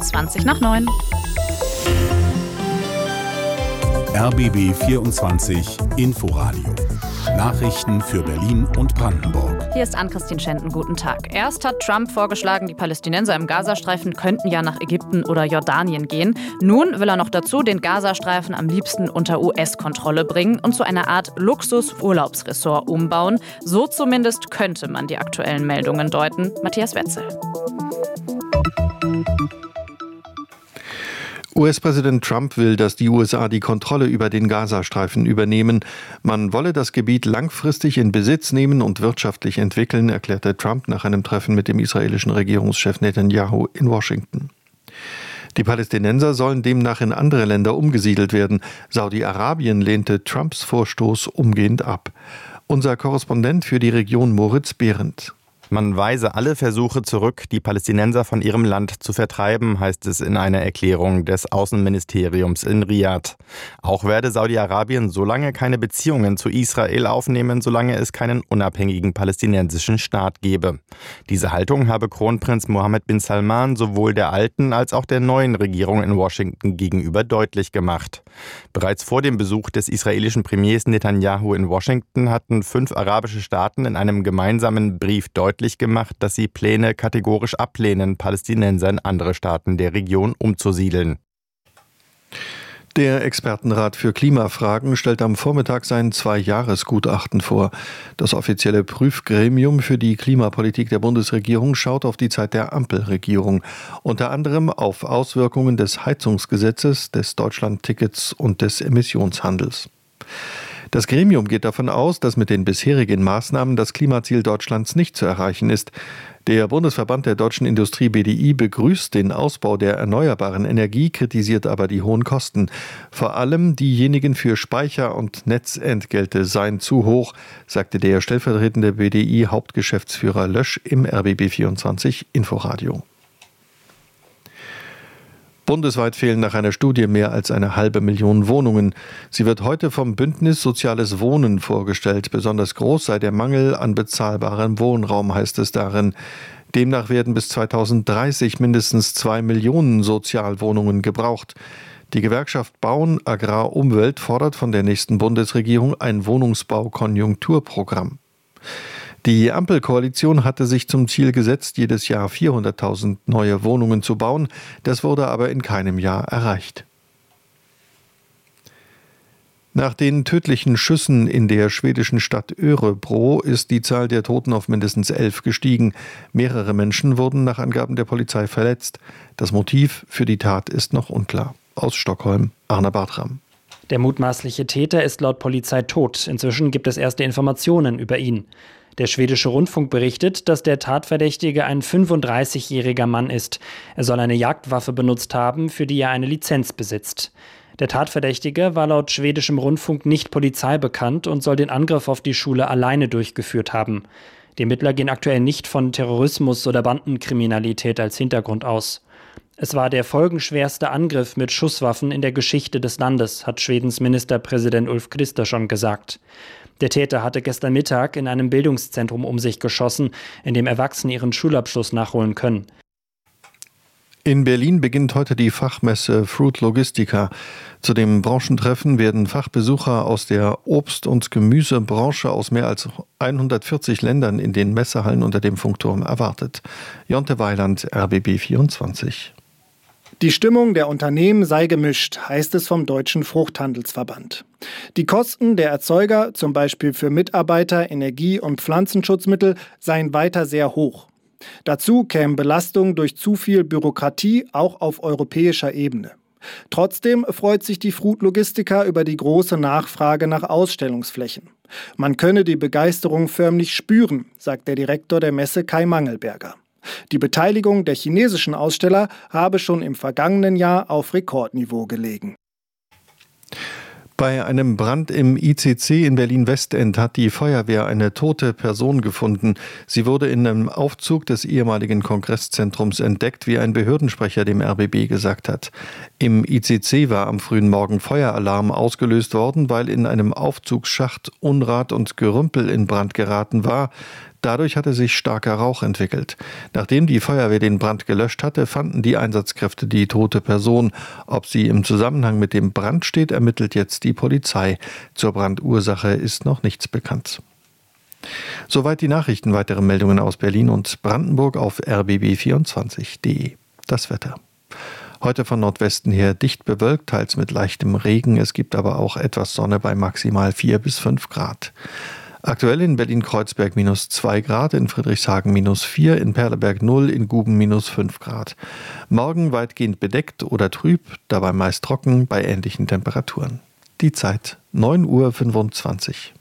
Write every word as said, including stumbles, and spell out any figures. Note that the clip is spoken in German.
zwanzig nach neun. R B B vierundzwanzig Inforadio. Nachrichten für Berlin und Brandenburg. Hier ist Ann-Christine Schenten. Guten Tag. Erst hat Trump vorgeschlagen, die Palästinenser im Gazastreifen könnten ja nach Ägypten oder Jordanien gehen. Nun will er noch dazu den Gazastreifen am liebsten unter U S-Kontrolle bringen und zu einer Art Luxus-Urlaubsressort umbauen. So zumindest könnte man die aktuellen Meldungen deuten. Matthias Wetzel. U S-Präsident Trump will, dass die U S A die Kontrolle über den Gazastreifen übernehmen. Man wolle das Gebiet langfristig in Besitz nehmen und wirtschaftlich entwickeln, erklärte Trump nach einem Treffen mit dem israelischen Regierungschef Netanyahu in Washington. Die Palästinenser sollen demnach in andere Länder umgesiedelt werden. Saudi-Arabien lehnte Trumps Vorstoß umgehend ab. Unser Korrespondent für die Region Moritz Behrendt. Man weise alle Versuche zurück, die Palästinenser von ihrem Land zu vertreiben, heißt es in einer Erklärung des Außenministeriums in Riad. Auch werde Saudi-Arabien so lange keine Beziehungen zu Israel aufnehmen, solange es keinen unabhängigen palästinensischen Staat gebe. Diese Haltung habe Kronprinz Mohammed bin Salman sowohl der alten als auch der neuen Regierung in Washington gegenüber deutlich gemacht. Bereits vor dem Besuch des israelischen Premiers Netanyahu in Washington hatten fünf arabische Staaten in einem gemeinsamen Brief deutlich gemacht, dass sie Pläne kategorisch ablehnen, Palästinenser in andere Staaten der Region umzusiedeln. Der Expertenrat für Klimafragen stellt am Vormittag sein Zwei-Jahres-Gutachten vor. Das offizielle Prüfgremium für die Klimapolitik der Bundesregierung schaut auf die Zeit der Ampelregierung, unter anderem auf Auswirkungen des Heizungsgesetzes, des Deutschland-Tickets und des Emissionshandels. Das Gremium geht davon aus, dass mit den bisherigen Maßnahmen das Klimaziel Deutschlands nicht zu erreichen ist. Der Bundesverband der deutschen Industrie B D I begrüßt den Ausbau der erneuerbaren Energie, kritisiert aber die hohen Kosten. Vor allem diejenigen für Speicher- und Netzentgelte seien zu hoch, sagte der stellvertretende B D I-Hauptgeschäftsführer Lösch im R B B vierundzwanzig Inforadio. Bundesweit fehlen nach einer Studie mehr als eine halbe Million Wohnungen. Sie wird heute vom Bündnis Soziales Wohnen vorgestellt. Besonders groß sei der Mangel an bezahlbarem Wohnraum, heißt es darin. Demnach werden bis zweitausenddreißig mindestens zwei Millionen Sozialwohnungen gebraucht. Die Gewerkschaft Bauen, Agrar, Umwelt fordert von der nächsten Bundesregierung ein Wohnungsbau-Konjunkturprogramm. Die Ampelkoalition hatte sich zum Ziel gesetzt, jedes Jahr vierhunderttausend neue Wohnungen zu bauen. Das wurde aber in keinem Jahr erreicht. Nach den tödlichen Schüssen in der schwedischen Stadt Örebro ist die Zahl der Toten auf mindestens elf gestiegen. Mehrere Menschen wurden nach Angaben der Polizei verletzt. Das Motiv für die Tat ist noch unklar. Aus Stockholm, Arne Bartram. Der mutmaßliche Täter ist laut Polizei tot. Inzwischen gibt es erste Informationen über ihn. Der schwedische Rundfunk berichtet, dass der Tatverdächtige ein fünfunddreißigjähriger Mann ist. Er soll eine Jagdwaffe benutzt haben, für die er eine Lizenz besitzt. Der Tatverdächtige war laut schwedischem Rundfunk nicht polizeibekannt und soll den Angriff auf die Schule alleine durchgeführt haben. Die Ermittler gehen aktuell nicht von Terrorismus oder Bandenkriminalität als Hintergrund aus. Es war der folgenschwerste Angriff mit Schusswaffen in der Geschichte des Landes, hat Schwedens Ministerpräsident Ulf Kristersson gesagt. Der Täter hatte gestern Mittag in einem Bildungszentrum um sich geschossen, in dem Erwachsene ihren Schulabschluss nachholen können. In Berlin beginnt heute die Fachmesse Fruit Logistica. Zu dem Branchentreffen werden Fachbesucher aus der Obst- und Gemüsebranche aus mehr als hundertvierzig Ländern in den Messehallen unter dem Funkturm erwartet. Jonte Weiland, R B B vierundzwanzig. Die Stimmung der Unternehmen sei gemischt, heißt es vom Deutschen Fruchthandelsverband. Die Kosten der Erzeuger, zum Beispiel für Mitarbeiter, Energie- und Pflanzenschutzmittel, seien weiter sehr hoch. Dazu kämen Belastungen durch zu viel Bürokratie auch auf europäischer Ebene. Trotzdem freut sich die Fruit Logistica über die große Nachfrage nach Ausstellungsflächen. Man könne die Begeisterung förmlich spüren, sagt der Direktor der Messe Kai Mangelberger. Die Beteiligung der chinesischen Aussteller habe schon im vergangenen Jahr auf Rekordniveau gelegen. Bei einem Brand im I C C in Berlin-Westend hat die Feuerwehr eine tote Person gefunden. Sie wurde in einem Aufzug des ehemaligen Kongresszentrums entdeckt, wie ein Behördensprecher dem R B B gesagt hat. Im I C C war am frühen Morgen Feueralarm ausgelöst worden, weil in einem Aufzugsschacht Unrat und Gerümpel in Brand geraten war. Dadurch hatte sich starker Rauch entwickelt. Nachdem die Feuerwehr den Brand gelöscht hatte, fanden die Einsatzkräfte die tote Person. Ob sie im Zusammenhang mit dem Brand steht, ermittelt jetzt die Polizei. Zur Brandursache ist noch nichts bekannt. Soweit die Nachrichten. Weitere Meldungen aus Berlin und Brandenburg auf r b b vierundzwanzig punkt d e. Das Wetter. Heute von Nordwesten her dicht bewölkt, teils mit leichtem Regen. Es gibt aber auch etwas Sonne bei maximal vier bis fünf Grad. Aktuell in Berlin-Kreuzberg minus zwei Grad, in Friedrichshagen minus vier, in Perleberg null, in Guben minus fünf Grad. Morgen weitgehend bedeckt oder trüb, dabei meist trocken bei ähnlichen Temperaturen. Die Zeit neun Uhr fünfundzwanzig.